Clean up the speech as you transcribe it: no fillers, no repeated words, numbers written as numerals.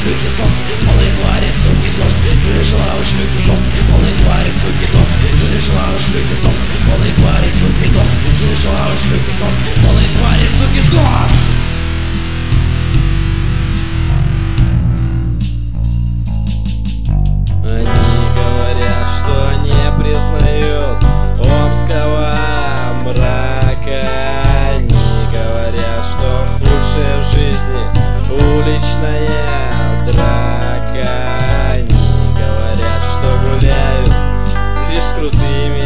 шлюхи сос, полные твари, суки, дождь. Жила у шлюхи сос, полные твари, суки, дождь. Жила у шлюхи сос, полные твари, суки, дождь. Жила у шлюхи сос, полные твари, суки, дождь. Они говорят, что не признают омского мрака. Они говорят, что худшее в жизни уличная драка. Они говорят, что гуляют лишь с крутыми